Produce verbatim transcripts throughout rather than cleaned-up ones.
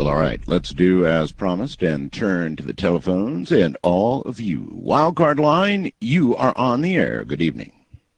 Well, all right, let's do as promised and turn to the telephones. And all of you, Wildcard Line, you are on the air. Good evening.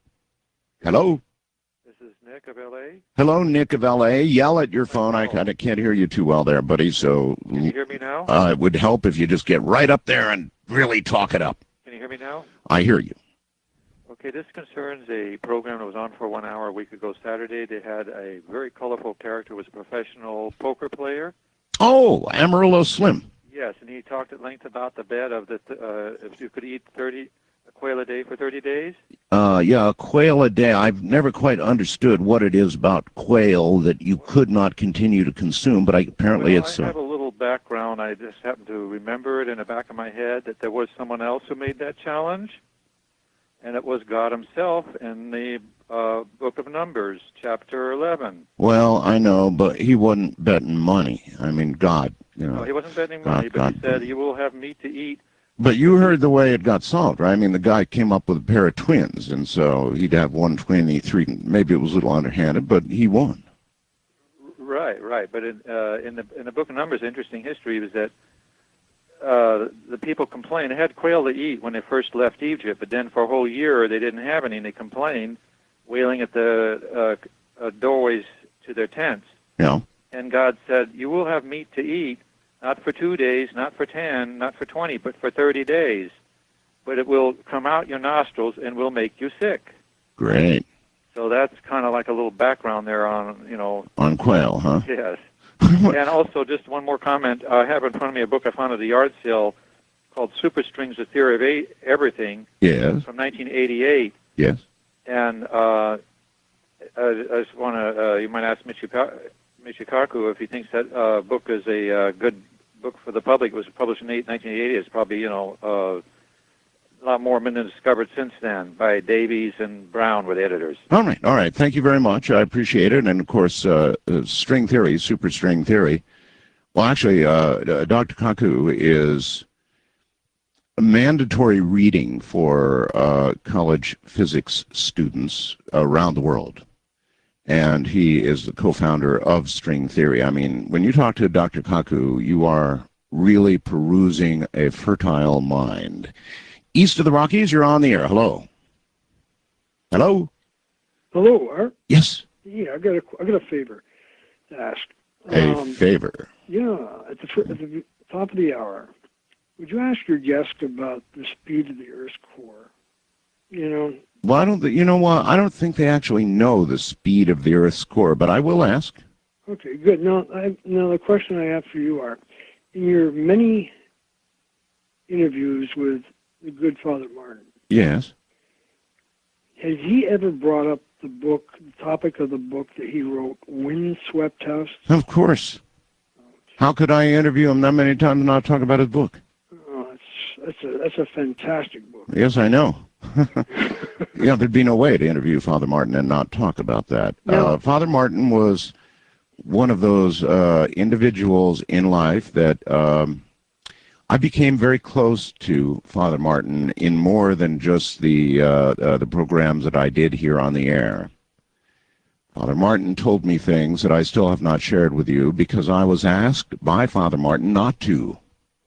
Hello? This is Nick of L A. Hello, Nick of L A. Yell at your phone. I kind of can't hear you too well there, buddy, so... Can you hear me now? Uh, it would help if you just get right up there and really talk it up. Can you hear me now? I hear you. Okay, this concerns a program that was on for one hour a week ago Saturday. They had a very colorful character, was a professional poker player. Oh, Amarillo Slim. Yes, and he talked at length about the bet of the uh, if you could eat thirty a quail a day for thirty days. Uh, yeah, a quail a day. I've never quite understood what it is about quail that you could not continue to consume, but I, apparently well, it's... I Uh, have a little background. I just happen to remember it in the back of my head that there was someone else who made that challenge, and it was God himself in the uh, Book of Numbers, chapter eleven. Well, I know, but he wasn't betting money. I mean, God, you know. No, he wasn't betting God, money, but God, he said, you will have meat to eat. But you heard the way it got solved, right? I mean, the guy came up with a pair of twins, and so he'd have one twin, he three. Maybe it was a little underhanded, but he won. Right, right. But in, uh, in the in the Book of Numbers, interesting history was that uh, the people complained. They had quail to eat when they first left Egypt, but then for a whole year they didn't have any, and they complained, wailing at the uh, uh, doorways to their tents. Yeah. And God said, you will have meat to eat, not for two days, not for ten, not for twenty, but for thirty days. But it will come out your nostrils and will make you sick. Great. So that's kind of like a little background there on, you know. On quail, huh? Yes. And also, just one more comment. I have in front of me a book I found at the yard sale called Super Strings, The Theory of Eight, Everything. Yes. From nineteen eighty-eight. Yes. And uh, I, I just want to, uh, you might ask Michika, Michikaku if he thinks that uh, book is a uh, good book for the public. It was published in nineteen eighty. It's probably, you know, uh, a lot more been discovered since then by Davies and Brown were the editors. All right, all right. Thank you very much. I appreciate it. And, of course, uh, uh, string theory, super string theory. Well, actually, uh, uh, Doctor Kaku is mandatory reading for uh, college physics students around the world. And he is the co-founder of string theory. I mean, when you talk to Doctor Kaku, you are really perusing a fertile mind. East of the Rockies, you're on the air. Hello. Hello. Hello, Art. Yes. Yeah, I got a, I got a favor to ask. A um, favor. Yeah, at the, at the top of the hour, would you ask your guest about the speed of the Earth's core? You know. Well, I don't. You know what? I don't think they actually know the speed of the Earth's core, but I will ask. Okay, good. Now, I, now the question I have for you, Art, in your many interviews with the good Father Martin. Yes. Has he ever brought up the book, the topic of the book that he wrote, Windswept House? Of course. How could I interview him that many times and not talk about his book? Oh, that's, that's, a, that's a fantastic book. Yes, I know. Yeah, there'd be no way to interview Father Martin and not talk about that. No. Uh, Father Martin was one of those uh, individuals in life that... Um, I became very close to Father Martin in more than just the uh, uh, the programs that I did here on the air. Father Martin told me things that I still have not shared with you because I was asked by Father Martin not to.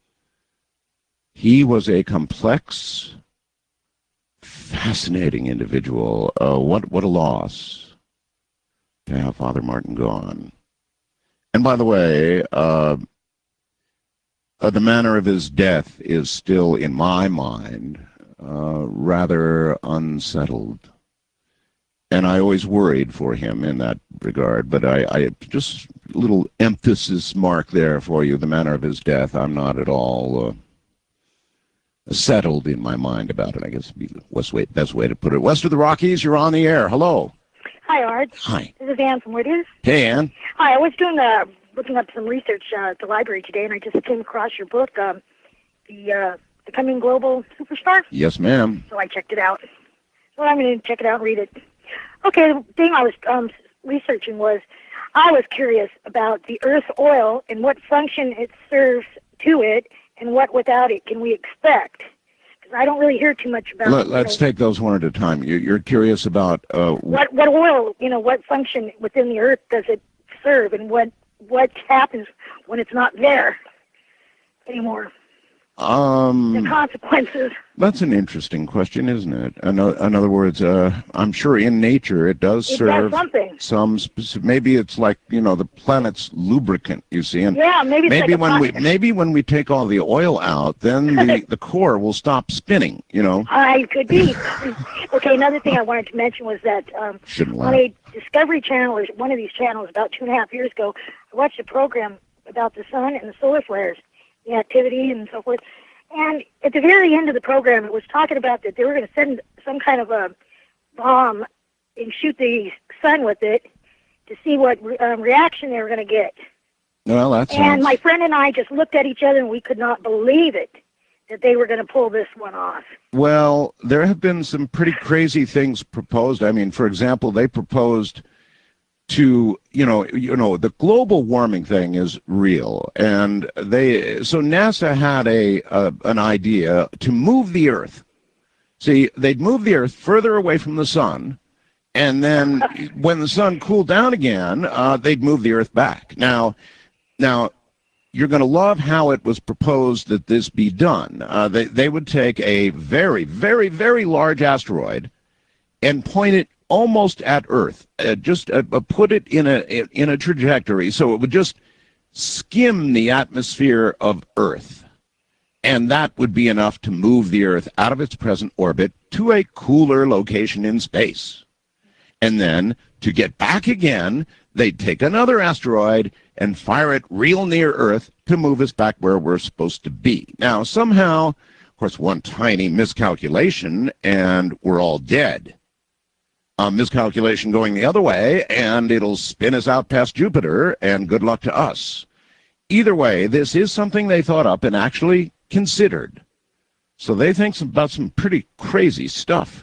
He was a complex, fascinating individual. Uh, what what a loss to have Father Martin gone. And by the way, uh, Uh, the manner of his death is still, in my mind, uh, rather unsettled. And I always worried for him in that regard. But I, I just a little emphasis mark there for you, the manner of his death. I'm not at all uh, settled in my mind about it, I guess would be the best way, best way to put it. West of the Rockies, you're on the air. Hello. Hi, Art. Hi. This is Ann from Whittier. Hey, Ann. Hi, I was doing the... looking up some research uh, at the library today, and I just came across your book, um, the uh, Becoming Global Superstar. Yes, ma'am. So I checked it out. So I'm going to check it out and read it. Okay, the thing I was um, researching was I was curious about the Earth oil and what function it serves to it, and what without it can we expect. Because I don't really hear too much about. Let, let's you know, take those one at a time. You're, you're curious about uh, what what oil, you know, what function within the Earth does it serve, and what what happens when it's not there anymore. Um, The consequences. that's an interesting question, isn't it? In, o- in other words, uh, I'm sure in nature it does It serve does something. some specific. Maybe it's like you know the planet's lubricant. You see, and Yeah, maybe it's maybe like a when we po- maybe when we take all the oil out, then the the core will stop spinning. You know, I could be. Okay, another thing I wanted to mention was that um, shouldn't on laugh. a Discovery Channel, or one of these channels, about two and a half years ago, I watched a program about the sun and the solar flares, the activity and so forth. And at the very end of the program, it was talking about that they were going to send some kind of a bomb and shoot the sun with it to see what um, reaction they were going to get. Well, that And sounds. my friend and I just looked at each other and we could not believe it, that they were going to pull this one off. Well, there have been some pretty crazy things proposed. I mean, for example, they proposed to, you know, you know, the global warming thing is real, and they so NASA had a, a an idea to move the Earth. See, they'd move the Earth further away from the sun, and then when the sun cooled down again, uh, they'd move the Earth back. Now, now. You're going to love how it was proposed that this be done. Uh, they, they would take a very, very, very large asteroid and point it almost at Earth, uh, just uh, uh, put it in a in a trajectory so it would just skim the atmosphere of Earth. And that would be enough to move the Earth out of its present orbit to a cooler location in space. And then to get back again, they'd take another asteroid and fire it real near Earth to move us back where we're supposed to be. Now, somehow, of course, one tiny miscalculation, and we're all dead. A miscalculation going the other way, and it'll spin us out past Jupiter, and good luck to us. Either way, this is something they thought up and actually considered. So they think some, about some pretty crazy stuff.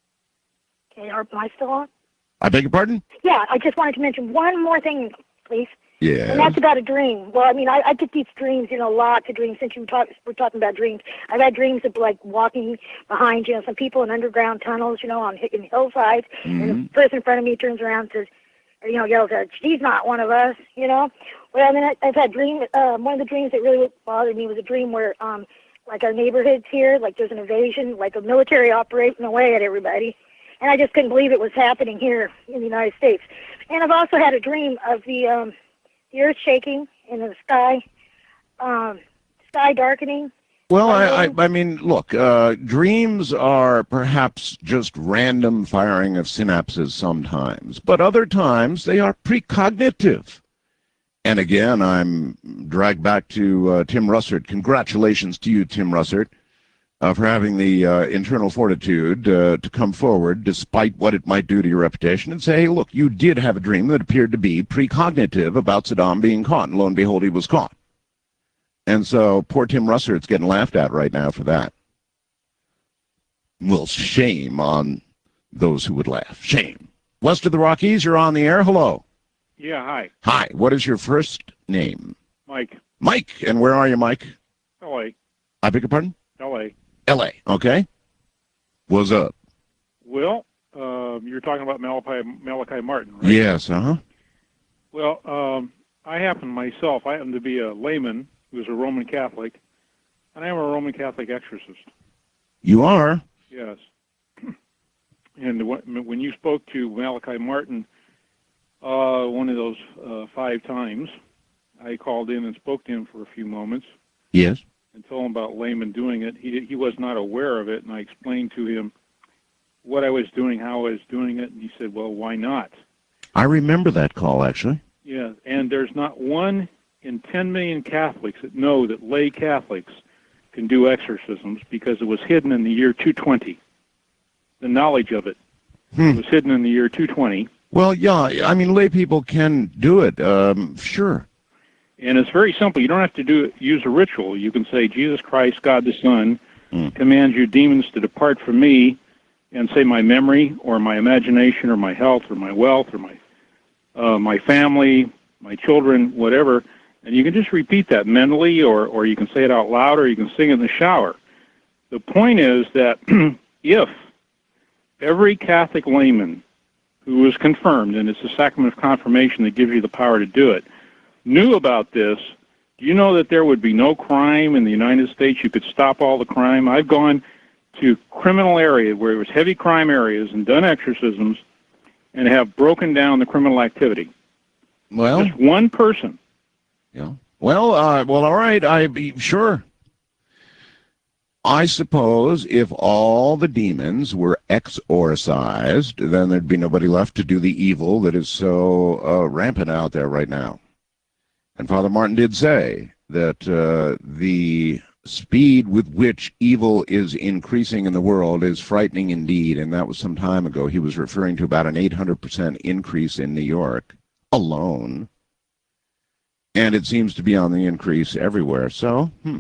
Okay, are am I still on? I beg your pardon? Yeah, I just wanted to mention one more thing, please. Yeah. And that's about a dream. Well, I mean, I, I get these dreams, you know, lots of dreams. Since you talk, we're talking about dreams, I've had dreams of like walking behind, you know, some people in underground tunnels, you know, on in hillsides, Mm-hmm. and the person in front of me turns around and says, or, you know, yells out, "She's not one of us," you know. Well, I mean, I, I've had dream. Um, one of the dreams that really bothered me was a dream where, um, like our neighborhoods here, like there's an invasion, like a military operating away at everybody. And I just couldn't believe it was happening here in the United States. And I've also had a dream of the um, the earth shaking and the sky, um, sky darkening. Well, I, I, I mean, look, uh, dreams are perhaps just random firing of synapses sometimes, but other times they are precognitive. And again, I'm dragged back to uh, Tim Russert. Congratulations to you, Tim Russert. Uh, for having the uh, internal fortitude uh, to come forward despite what it might do to your reputation and say, hey, look, you did have a dream that appeared to be precognitive about Saddam being caught, and lo and behold, he was caught. And so poor Tim Russert's getting laughed at right now for that. Well, shame on those who would laugh. Shame. West of the Rockies, you're on the air. Hello. Yeah, hi. Hi. What is your first name? Mike. Mike. And where are you, Mike? L A. I beg your pardon? L A. L A. Okay. What's up? Well, uh, you're talking about Malachi, Malachi Martin, right? Yes, uh-huh. Well, um, I happen myself, I happen to be a layman who's a Roman Catholic, and I am a Roman Catholic exorcist. You are? Yes. And when you spoke to Malachi Martin uh, one of those uh, five times, I called in and spoke to him for a few moments. Yes. And told him about layman doing it. He he was not aware of it, and I explained to him what I was doing, how I was doing it, and he said, well, why not? I remember that call, actually. Yeah, and there's not one in ten million Catholics that know that lay Catholics can do exorcisms because it was hidden in the year two twenty. The knowledge of it Hmm. was hidden in the year two twenty. Well, yeah, I mean, lay people can do it, um, sure. And it's very simple. You don't have to do use a ritual. You can say, Jesus Christ, God the Son, Mm. commands you demons to depart from me, and say my memory or my imagination or my health or my wealth or my uh, my family, my children, whatever. And you can just repeat that mentally, or, or you can say it out loud, or you can sing it in the shower. The point is that if every Catholic layman who is confirmed, and it's the sacrament of confirmation that gives you the power to do it, knew about this, do you know that there would be no crime in the United States? You could stop all the crime. I've gone to criminal areas where it was heavy crime areas and done exorcisms and have broken down the criminal activity. Well, just one person. Yeah. Well, uh, well, all right. I sure. I suppose if all the demons were exorcised, then there'd be nobody left to do the evil that is so uh, rampant out there right now. And Father Martin did say that uh, the speed with which evil is increasing in the world is frightening indeed, and that was some time ago. He was referring to about an eight hundred percent increase in New York alone, and it seems to be on the increase everywhere. So, hmm.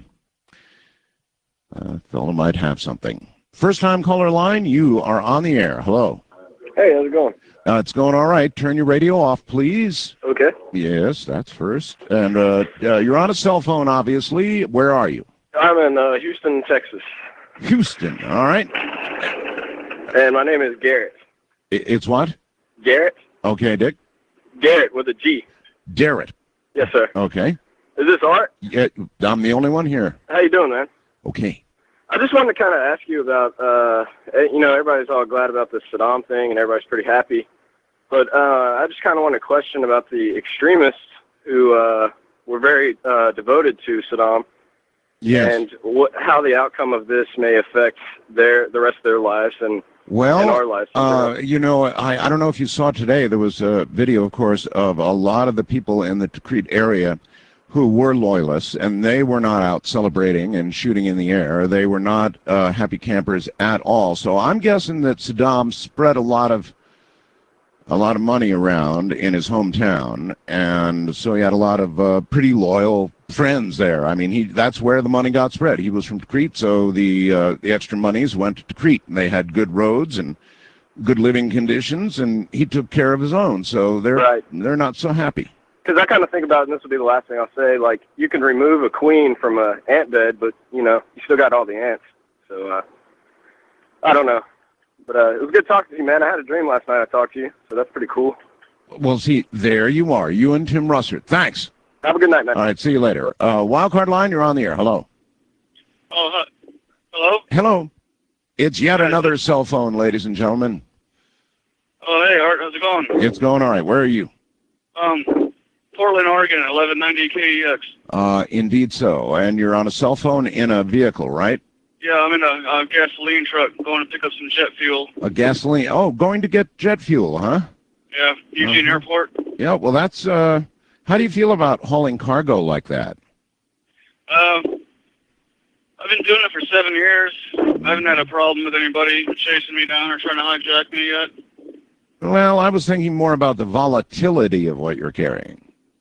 Uh, fellow might have something. First time caller line, you are on the air. Hello. Hey, how's it going? Uh, it's going all right. Turn your radio off, please. Okay. Yes, that's first. And uh, uh, you're on a cell phone, obviously. Where are you? I'm in uh, Houston, Texas. Houston, all right. And my name is Garrett. I- It's what? Garrett? Okay, Dick. Garrett with a G. Garrett. Yes, sir. Okay. Is this Art? Yeah, I'm the only one here. How you doing, man? Okay. I just wanted to kind of ask you about, uh, you know, everybody's all glad about the Saddam thing, and everybody's pretty happy. But uh, I just kind of want to question about the extremists who uh, were very uh, devoted to Saddam, Yes. and what, how the outcome of this may affect their the rest of their lives and, Well, and our lives. uh, you know, I, I don't know if you saw today, there was a video, of course, of a lot of the people in the Tikrit area who were loyalists, and they were not out celebrating and shooting in the air. They were not uh, happy campers at all. So I'm guessing that Saddam spread a lot of a lot of money around in his hometown, and so he had a lot of uh, pretty loyal friends there. I mean, he that's where the money got spread. He was from Tikrit, so the uh, the extra monies went to Tikrit, and they had good roads and good living conditions, and he took care of his own. So they're Right. they're not so happy. Because I kind of think about, and this will be the last thing I'll say, like, you can remove a queen from a ant bed, but, you know, you still got all the ants. So, uh, I don't know. But uh, it was good talking to you, man. I had a dream last night I talked to you, so that's pretty cool. Well, see, there you are, you and Tim Russert. Thanks. Have a good night, man. All right, see you later. Uh, Wildcard line, you're on the air. Hello. Oh, uh, hello? Hello. It's yet another cell phone, ladies and gentlemen. Oh, hey, Art, how's it going? It's going all right. Where are you? Um, Portland, Oregon, eleven ninety K E X. Uh, indeed so. And you're on a cell phone in a vehicle, right? Yeah, I'm in a, a gasoline truck going to pick up some jet fuel. A gasoline. Oh, going to get jet fuel, huh? Yeah, Eugene Uh-huh. Airport. Yeah, well, that's, uh, how do you feel about hauling cargo like that? Uh, I've been doing it for seven years. I haven't had a problem with anybody chasing me down or trying to hijack me yet. Well, I was thinking more about the volatility of what you're carrying.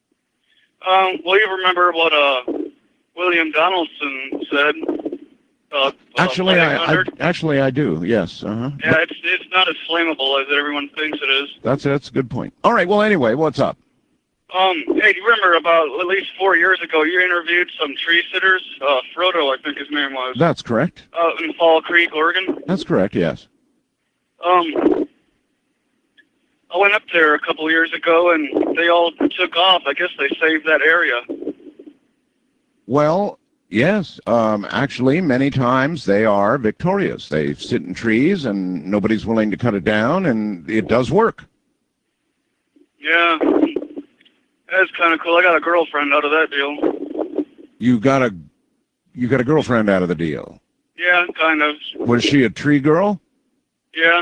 Um, well, you remember what uh, William Donaldson said? Uh, Actually, uh, I, I actually I do. Yes. Uh-huh. Yeah, it's it's not as flammable as everyone thinks it is. That's that's a good point. All right. Well, anyway, what's up? Um, hey, do you remember about at least four years ago you interviewed some tree sitters? Uh, Frodo, I think his name was. That's correct. Uh, in Fall Creek, Oregon. That's correct. Yes. Um, I went up there a couple years ago and they all took off. I guess they saved that area. Well, yes. Um, actually, many times they are victorious. They sit in trees and nobody's willing to cut it down, and it does work. Yeah, that's kind of cool. I got a girlfriend out of that deal. You got a you got a girlfriend out of the deal. Yeah, kind of. Was she a tree girl? Yeah.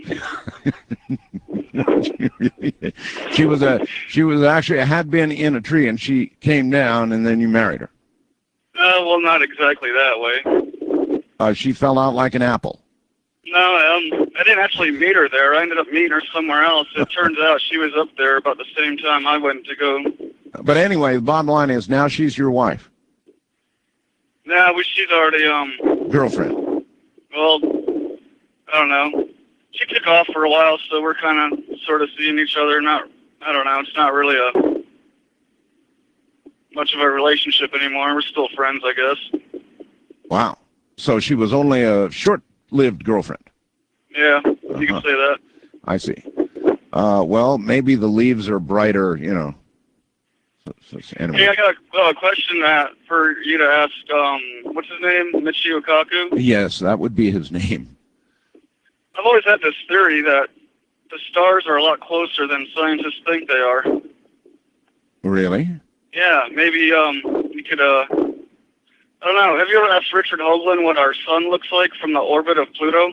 she was a she was actually had been in a tree, and she came down, and then you married her. Uh, well, not exactly that way. Uh, she fell out like an apple. No, um, I didn't actually meet her there. I ended up meeting her somewhere else. It turns out she was up there about the same time I went to go. But anyway, the bottom line is now she's your wife, Nah, we, she's already, um, girlfriend. well, I don't know. She took off for a while, so we're kind of sort of seeing each other. Not, I don't know. It's not really a much of a relationship anymore. We're still friends, I guess. Wow. So she was only a short-lived girlfriend. Yeah, you Uh-huh. can say that. I see. Uh, well, maybe the leaves are brighter, you know, So, so, so anyway. Hey, I got a uh, question that for you to ask. Um, what's his name? Michio Kaku? Yes, that would be his name. I've always had this theory that the stars are a lot closer than scientists think they are. Really? Yeah, maybe um, we could, uh, I don't know, have you ever asked Richard Hoagland what our sun looks like from the orbit of Pluto?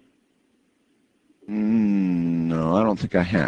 Mm, no, I don't think I have.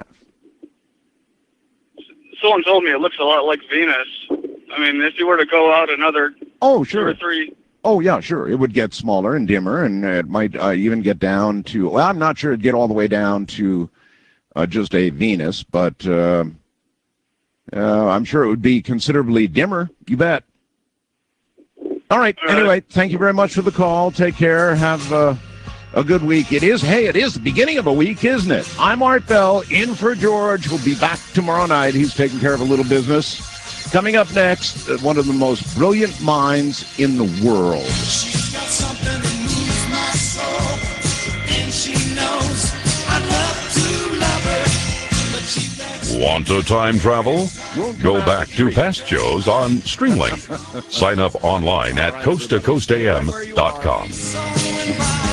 Someone told me it looks a lot like Venus. I mean, if you were to go out another Oh, two sure. or three... Oh, yeah, sure. It would get smaller and dimmer, and it might uh, even get down to, well, I'm not sure it'd get all the way down to uh, just a Venus, but uh, uh, I'm sure it would be considerably dimmer. You bet. All right. All right. Anyway, thank you very much for the call. Take care. Have uh, a good week. It is, hey, it is the beginning of a week, isn't it? I'm Art Bell, in for George. We'll be back tomorrow night. He's taking care of a little business. Coming up next, uh, one of the most brilliant minds in the world. She's got something that moves my soul, and she knows I'd love to love her, but she begs. Want to time travel? Go back to past shows on Streamlink. Sign up online at coast to coast a m dot com. So when